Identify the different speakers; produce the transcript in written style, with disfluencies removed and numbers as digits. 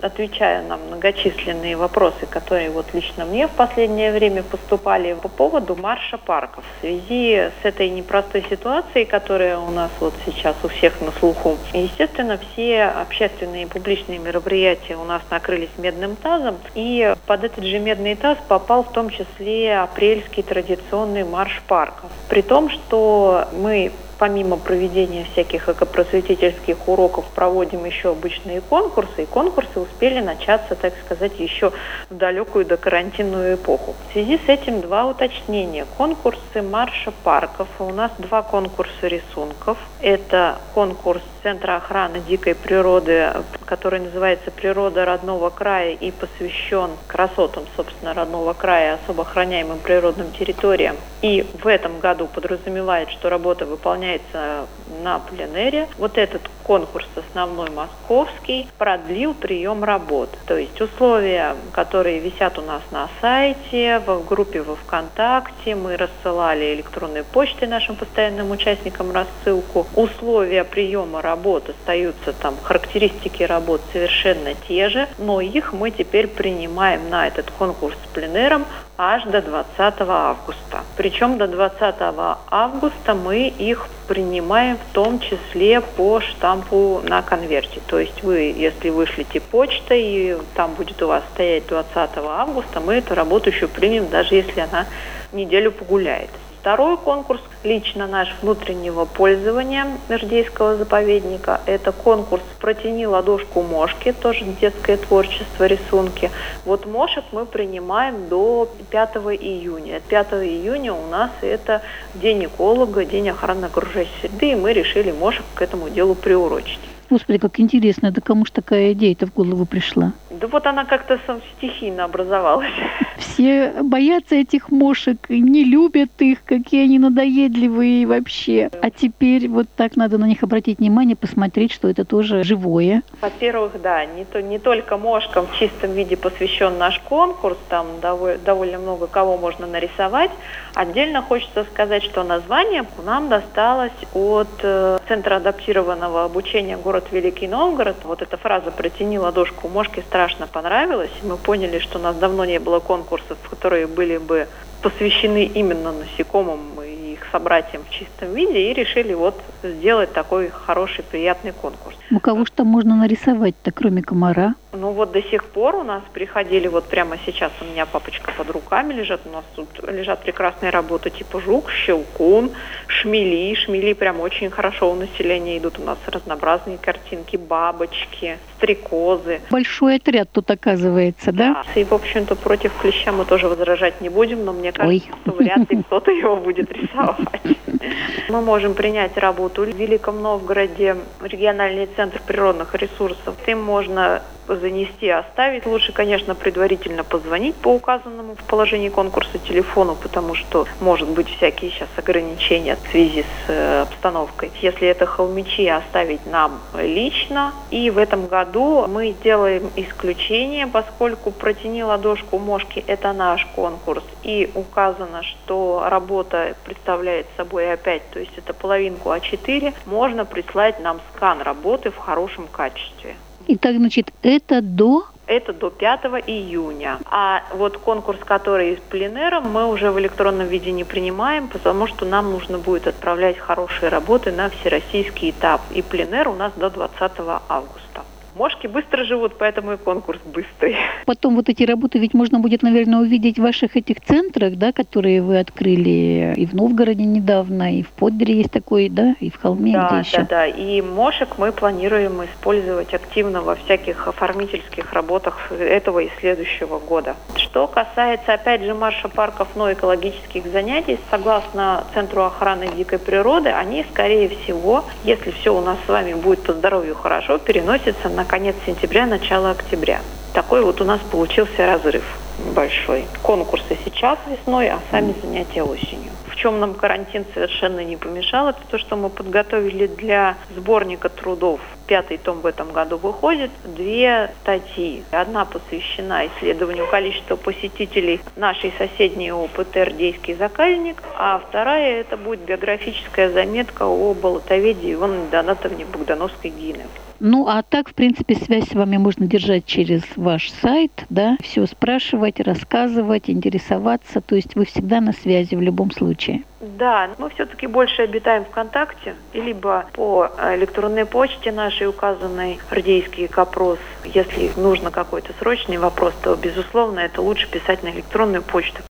Speaker 1: отвечаю на многочисленные вопросы, которые вот лично мне в последнее время поступали по поводу марша парков. В связи с этой непростой ситуацией, которая у нас вот сейчас у всех на слуху, естественно, все общественные и публичные мероприятия у нас накрылись медным тазом, и под этот же медный таз попал в том числе апрельский традиционный марш парков. При том, что мы помимо проведения всяких экопросветительских уроков проводим еще обычные конкурсы, и конкурсы успели начаться, так сказать, еще в далекую докарантинную эпоху. В связи с этим два уточнения. Конкурсы марша парков. У нас два конкурса рисунков. Это конкурс Центра охраны дикой природы, который называется «Природа родного края» и посвящен красотам, собственно, родного края, особо охраняемым природным территориям. И в этом году подразумевает, что работа выполняется на пленэре. Вот этот конкурс основной московский продлил прием работ. То есть условия, которые висят у нас на сайте, в группе во ВКонтакте, мы рассылали электронной почтой нашим постоянным участникам рассылку. Условия приема работ остаются там, характеристики работ совершенно те же, но их мы теперь принимаем на этот конкурс с пленэром аж до 20 августа. Причем до 20 августа мы их принимаем в том числе по штампу на конверте. То есть вы, если вышлите почтой, и там будет у вас стоять 20 августа, мы эту работу еще примем, даже если она неделю погуляет. Второй конкурс лично наш внутреннего пользования Мирдейского заповедника. Это конкурс «Протяни ладошку мошки», тоже детское творчество, рисунки. Вот мошек мы принимаем до 5 июня. 5 июня у нас это День эколога, День охраны окружающей среды, и мы решили мошек к этому делу приурочить.
Speaker 2: Господи, как интересно, да кому ж такая идея-то в голову пришла?
Speaker 1: Да вот она как-то стихийно образовалась.
Speaker 2: Все боятся этих мошек, не любят их, какие они надоедливые вообще. А теперь вот так надо на них обратить внимание, посмотреть, что это тоже живое.
Speaker 1: Во-первых, да, не только мошкам в чистом виде посвящен наш конкурс, там довольно много кого можно нарисовать. Отдельно хочется сказать, что название нам досталось от Центра адаптированного обучения город Великий Новгород. Вот эта фраза «протяни ладошку мошки» страшно понравилась. Мы поняли, что у нас давно не было конкурсов, которые были бы посвящены именно насекомым и их собратьям в чистом виде, и решили вот сделать такой хороший, приятный конкурс.
Speaker 2: Ну, кого же там можно нарисовать-то, кроме комара?
Speaker 1: Ну вот до сих пор у нас приходили, вот прямо сейчас у меня папочка под руками лежит, у нас тут лежат прекрасные работы типа жук, щелкун, шмели. Шмели прям очень хорошо у населения идут, у нас разнообразные картинки, бабочки, стрекозы.
Speaker 2: Большой отряд тут оказывается, да?
Speaker 1: Да, и в общем-то против клеща мы тоже возражать не будем, но мне кажется, что вряд ли кто-то его будет рисовать. Мы можем принять работу в Великом Новгороде, региональный центр природных ресурсов. Им можно занести, оставить. Лучше, конечно, предварительно позвонить по указанному в положении конкурса телефону, потому что может быть всякие сейчас ограничения в связи с обстановкой. Если это холмичи, оставить нам лично. И в этом году мы сделаем исключение, поскольку «Протяни ладошку мошки» — это наш конкурс, и указано, что работа представляет собой опять, то есть это половинку А4, можно прислать нам скан работы в хорошем качестве.
Speaker 2: Итак, значит, это до
Speaker 1: 5 июня. А вот конкурс, который с пленэром, мы уже в электронном виде не принимаем, потому что нам нужно будет отправлять хорошие работы на всероссийский этап. И пленэр у нас до 20 августа. Мошки быстро живут, поэтому и конкурс быстрый.
Speaker 2: Потом вот эти работы ведь можно будет, наверное, увидеть в ваших этих центрах, да, которые вы открыли и в Новгороде недавно, и в Поддере есть такой, да, и в Холме, где еще.
Speaker 1: Да. И мошек мы планируем использовать активно во всяких оформительских работах этого и следующего года. Что касается, опять же, марша парков, но экологических занятий, согласно Центру охраны дикой природы, они, скорее всего, если все у нас с вами будет по здоровью хорошо, переносятся на конец сентября, начало октября. Такой вот у нас получился разрыв большой. Конкурсы сейчас весной, а сами занятия осенью. В чем нам карантин совершенно не помешал, это то, что мы подготовили для сборника трудов. 5-й том в этом году выходит. 2 статьи. Одна посвящена исследованию количества посетителей нашей соседней ОПТ «Рдейский заказник», а вторая это будет биографическая заметка о болотоведе Иване Донатовне Богдановской-Гины.
Speaker 2: Ну, а так, в принципе, связь с вами можно держать через ваш сайт, да, все спрашивать, рассказывать, интересоваться, то есть вы всегда на связи в любом случае.
Speaker 1: Да, мы все-таки больше обитаем ВКонтакте, либо по электронной почте нашей, указанной Ардейский Капрос. Если нужно какой-то срочный вопрос, то, безусловно, это лучше писать на электронную почту.